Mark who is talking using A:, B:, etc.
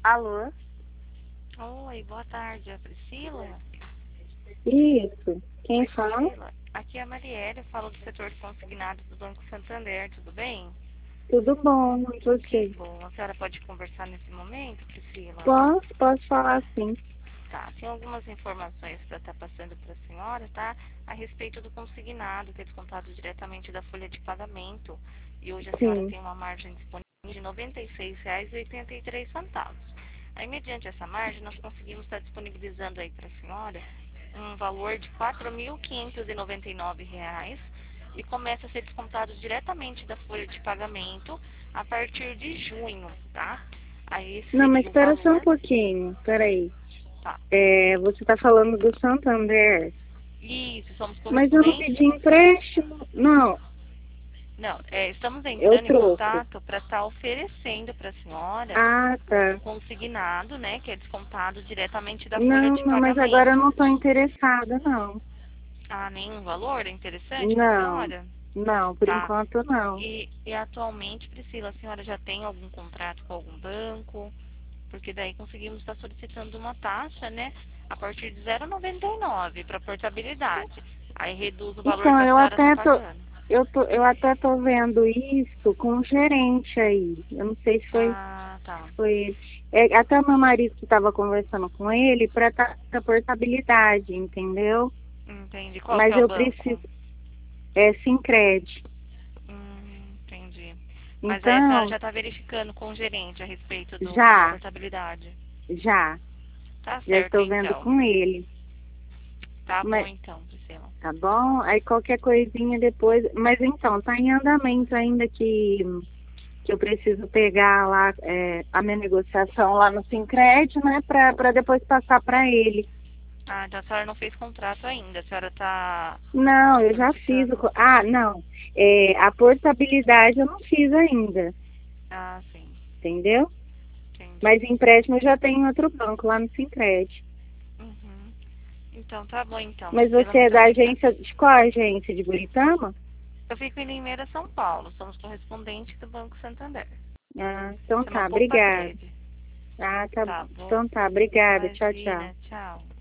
A: Alô?
B: Oi, boa tarde, é a Priscila?
A: Isso. Quem
B: Oi,
A: fala?
B: Priscila. Aqui é a Marielle, eu falo do setor de consignados do Banco Santander, tudo bem?
A: Tudo bom? E
B: Que
A: você?
B: bom. A senhora pode conversar nesse momento, Priscila?
A: Posso falar sim.
B: Tá, tem algumas informações para estar passando para a senhora, tá? A respeito do consignado, que é descontado diretamente da folha de pagamento. E hoje a senhora
A: Sim.
B: tem uma margem disponível de R$ 96,83. Aí, mediante essa margem, nós conseguimos estar disponibilizando aí para a senhora um valor de R$ 4.599 e começa a ser descontado diretamente da folha de pagamento a partir de junho, tá? Aí esse
A: Não, mas
B: seria o
A: espera só um
B: valor,
A: pouquinho. Peraí.
B: tá?
A: Você está falando do Santander.
B: Isso, somos
A: Mas eu não
B: correspondentes.
A: pedi empréstimo. Não,
B: Não, estamos
A: eu
B: entrando em
A: troco.
B: contato para estar oferecendo para a senhora
A: Ah,
B: um
A: tá.
B: consignado, né, que é descontado diretamente da folha
A: Não,
B: de
A: não, mas agora eu
B: pagamento.
A: não estou interessada, não.
B: Ah, nenhum valor é interessante para a
A: Não,
B: senhora?
A: não, por
B: Tá.
A: enquanto não.
B: E atualmente, Priscila, a senhora já tem algum contrato com algum banco? Porque daí conseguimos estar solicitando uma taxa, né, a partir de 0,99 para portabilidade. Aí reduz o valor
A: Então,
B: que a senhora está pagando.
A: eu até tô vendo isso com o gerente aí. Eu não sei se foi
B: Ah, tá.
A: Foi ele. Até o meu marido que estava conversando com ele para a portabilidade, entendeu?
B: Entendi. Qual que
A: Mas
B: é o
A: eu
B: banco?
A: preciso, Sincred.
B: Entendi. Mas aí a senhora
A: Então,
B: já está verificando com o gerente a respeito da
A: já,
B: portabilidade.
A: já,
B: Tá
A: já
B: certo,
A: estou vendo
B: então.
A: com ele.
B: Tá bom,
A: Mas,
B: então, Priscila.
A: tá bom? Aí qualquer coisinha depois. Mas então, tá em andamento ainda que eu preciso pegar lá a minha negociação lá no Sincred, né? Para depois passar para ele.
B: Ah, então a senhora não fez contrato ainda. A senhora está
A: Não, eu já fiz.
B: solicitando.
A: Não. A portabilidade eu não fiz ainda,
B: Ah, sim.
A: entendeu?
B: Entendi.
A: Mas empréstimo eu já tenho em outro banco, lá no Sincred.
B: Uhum. Então, tá bom, então,
A: Mas
B: Priscila.
A: você é
B: Muito
A: da
B: obrigada.
A: agência, de qual agência? De Buritama?
B: Eu fico em Limeira, São Paulo. Somos correspondentes do Banco Santander.
A: Ah, então
B: Chama
A: tá,
B: Poupa
A: obrigada.
B: Cred.
A: Ah, tá
B: Tá
A: bom.
B: bom?
A: Então tá, obrigada. Tchau, tchau.
B: Imagina. Tchau.